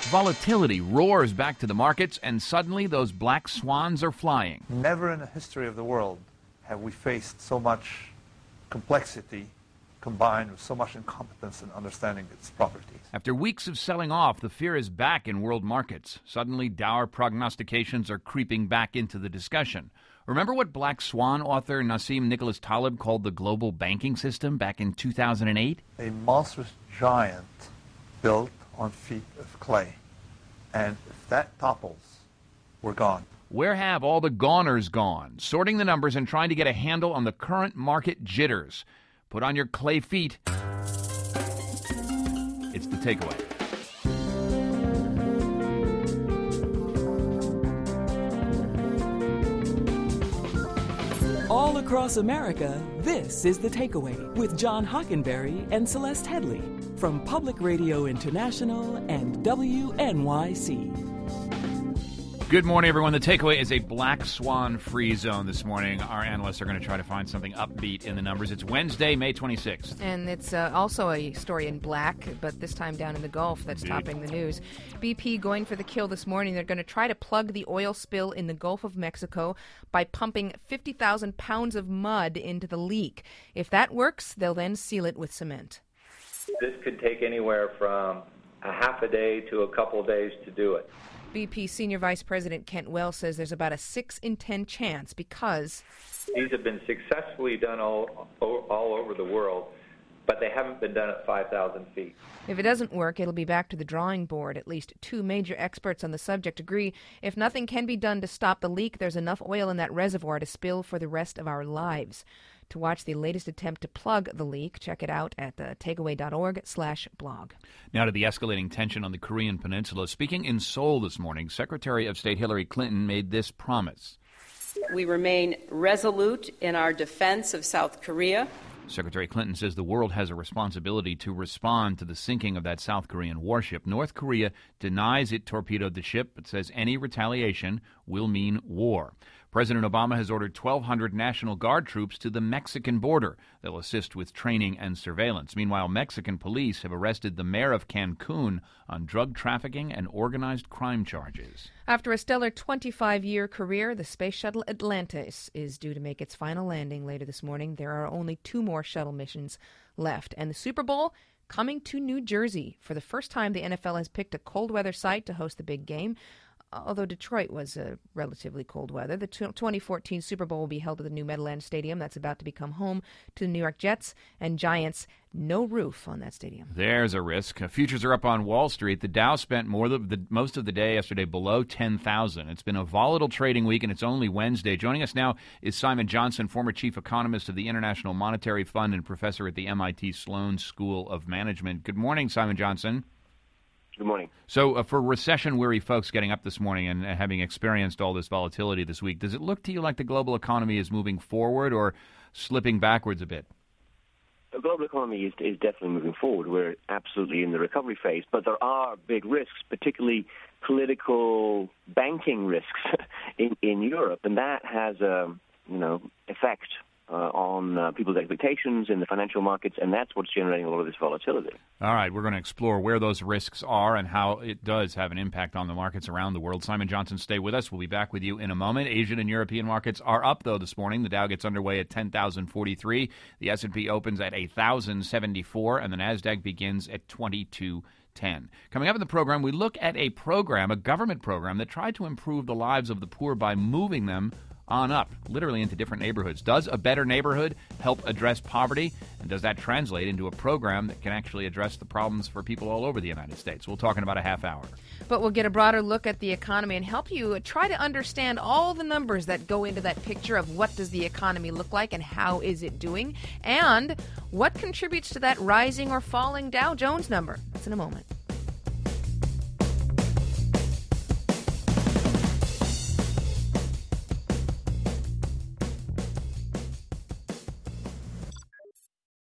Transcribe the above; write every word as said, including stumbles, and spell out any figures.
Volatility roars back to the markets, and suddenly those black swans are flying. Never in the history of the world have we faced so much complexity combined with so much incompetence in understanding its properties. After weeks of selling off, the fear is back in world markets. Suddenly, dour prognostications are creeping back into the discussion. Remember what Black Swan author Nassim Nicholas Taleb called the global banking system back in two thousand eight? A monstrous giant built on feet of clay. And if that topples, we're gone. Where have all the goners gone? Sorting the numbers and trying to get a handle on the current market jitters. Put on your clay feet. It's the takeaway. All across America, this is The Takeaway with John Hockenberry and Celeste Headley from Public Radio International and W N Y C. Good morning, everyone. The takeaway is a black swan free zone this morning. Our analysts are going to try to find something upbeat in the numbers. It's Wednesday, May twenty-sixth. And it's uh, also a story in black, but this time down in the Gulf that's Indeed. topping the news. B P going for the kill this morning. They're going to try to plug the oil spill in the Gulf of Mexico by pumping fifty thousand pounds of mud into the leak. If that works, they'll then seal it with cement. This could take anywhere from a half a day to a couple of days to do it. B P Senior Vice President Kent Wells says there's about a six in ten chance because these have been successfully done all all over the world, but they haven't been done at five thousand feet. If it doesn't work, it'll be back to the drawing board. At least two major experts on the subject agree if nothing can be done to stop the leak, there's enough oil in that reservoir to spill for the rest of our lives. To watch the latest attempt to plug the leak, check it out at the takeaway.org slash blog. Now to the escalating tension on the Korean Peninsula. Speaking in Seoul this morning, Secretary of State Hillary Clinton made this promise. We remain resolute in our defense of South Korea. Secretary Clinton says the world has a responsibility to respond to the sinking of that South Korean warship. North Korea denies it torpedoed the ship, but says any retaliation will mean war. President Obama has ordered twelve hundred National Guard troops to the Mexican border. They'll assist with training and surveillance. Meanwhile, Mexican police have arrested the mayor of Cancun on drug trafficking and organized crime charges. After a stellar twenty-five-year career, the space shuttle Atlantis is due to make its final landing later this morning. There are only two more shuttle missions left. And the Super Bowl coming to New Jersey. For the first time, the N F L has picked a cold-weather site to host the big game. Although Detroit was uh, relatively cold weather, the twenty fourteen Super Bowl will be held at the new Meadowlands Stadium. That's about to become home to the New York Jets and Giants. No roof on that stadium. There's a risk. Uh, futures are up on Wall Street. The Dow spent more the, the, most of the day yesterday below ten thousand. It's been a volatile trading week, and it's only Wednesday. Joining us now is Simon Johnson, former chief economist of the International Monetary Fund and professor at the M I T Sloan School of Management. Good morning, Simon Johnson. Good morning. So uh, for recession-weary folks getting up this morning and uh, having experienced all this volatility this week, does it look to you like the global economy is moving forward or slipping backwards a bit? The global economy is, is definitely moving forward. We're absolutely in the recovery phase, but there are big risks, particularly political banking risks in, in Europe, and that has a you know effect Uh, on uh, people's expectations in the financial markets, and that's what's generating a lot of this volatility. All right, we're going to explore where those risks are and how it does have an impact on the markets around the world. Simon Johnson, stay with us. We'll be back with you in a moment. Asian and European markets are up, though, this morning. The Dow gets underway at ten thousand forty-three. The S and P opens at one thousand seventy-four, and the NASDAQ begins at twenty-two ten. Coming up in the program, we look at a program, a government program, that tried to improve the lives of the poor by moving them on up, literally into different neighborhoods. Does a better neighborhood help address poverty? And does that translate into a program that can actually address the problems for people all over the United States? We'll talk in about a half hour. But we'll get a broader look at the economy and help you try to understand all the numbers that go into that picture of what does the economy look like and how is it doing, and what contributes to that rising or falling Dow Jones number. That's in a moment.